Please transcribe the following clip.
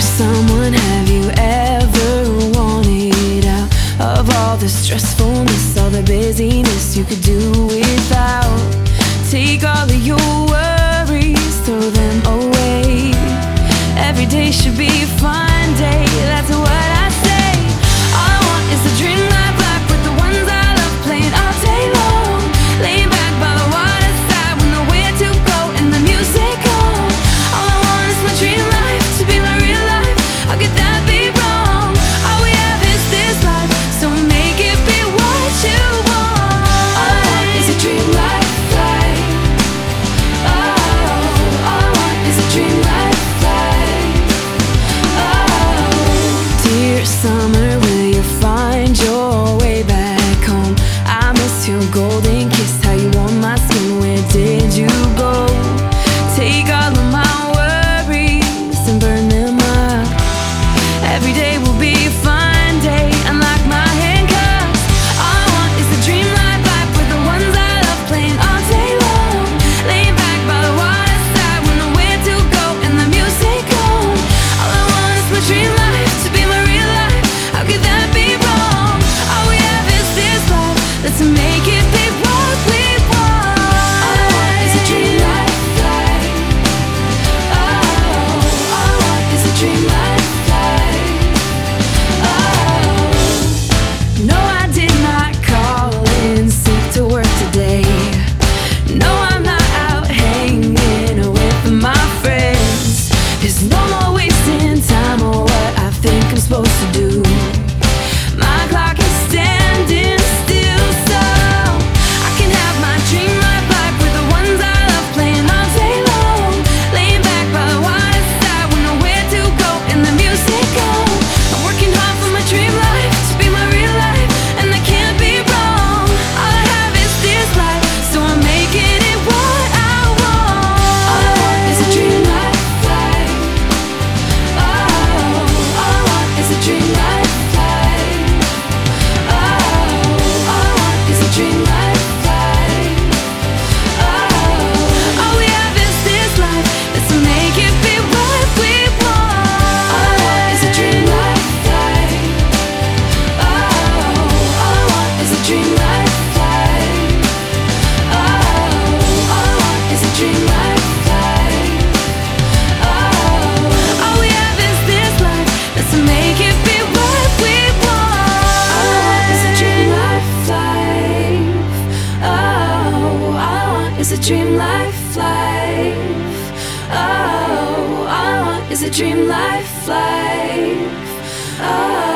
someone, have you ever wanted out of all the stressfulness, all the busyness you could do without? Take all of your worries, throw them away. Every day should be a fun day, that's what I say. All I want is a dream life, life with the ones I love, playing all day long, laying back by the waterside with nowhere to go and the music on. All I want is my dream life to be my real life. How could that be wrong? All we have is this life, so make it be what you want. All I want is a dream life, life. Oh, all I want is a dream life, life. Oh, dear summer, will you find your way back home? I miss your golden kiss, how you warmed my skin. Where did you go? Take all of my worries and burn them up. Every day will be a fun day, unlock my handcuffs. All I want is a dream life, life with the ones I love, playing all day long, laying back by the waterside with nowhere to go and the music on. All I want is my dream life to be my real life. How could that be wrong? All we have is this life, let's make it be what we want. All I want is a dream life, life. Oh, all I want is a dream life, life. Oh, no, I did not call in sick to work today. No, I'm not out hanging with my friends. There's no more wasting time on what I think I'm supposed to do. My clock is standing still, so I can have my dream life, life with the ones I love, playing all day long, laying back by the waterside with nowhere to go and the music on. I'm working hard for my dream life to be my real life, and I can't be wrong. All I have is this life, so I'm making it what I want. All I want is a dream life, life. Oh, all I want is a dream life, life. Oh, all I want is a dream life, life. Oh, all we have is this life, let's make it be what we want. All I want is a dream life, life. Oh, all I want is a dream life, life. Oh, all I want is a dream life, life. Oh, all we have is this life, let's make it be what we want. All I want is a dream life, life. Oh, all I want is a dream life, life. Oh, all I want is a dream life, life. Oh.